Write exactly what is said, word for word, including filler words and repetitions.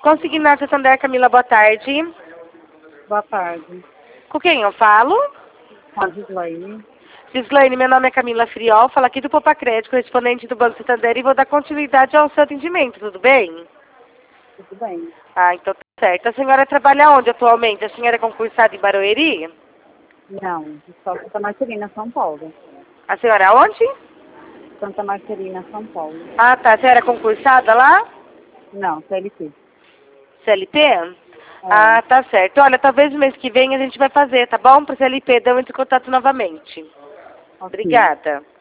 Consignato Santander, Camila, boa tarde. Boa tarde. Com quem eu falo? Com a Gislaine. Gislaine, meu nome é Camila Friol, falo aqui do Poupa Crédito, correspondente do Banco Santander, e vou dar continuidade ao seu atendimento, tudo bem? Tudo bem. Ah, então tá certo. A senhora trabalha onde atualmente? A senhora é concursada em Barueri? Não, só Santa Marcelina, São Paulo. A senhora é onde? Santa Marcelina, São Paulo. Ah, tá. A senhora é concursada lá? Não, C L T. C L T? É. Ah, tá certo. Olha, talvez no mês que vem a gente vai fazer, tá bom? Para C L P, damos em contato novamente. Ok. Obrigada.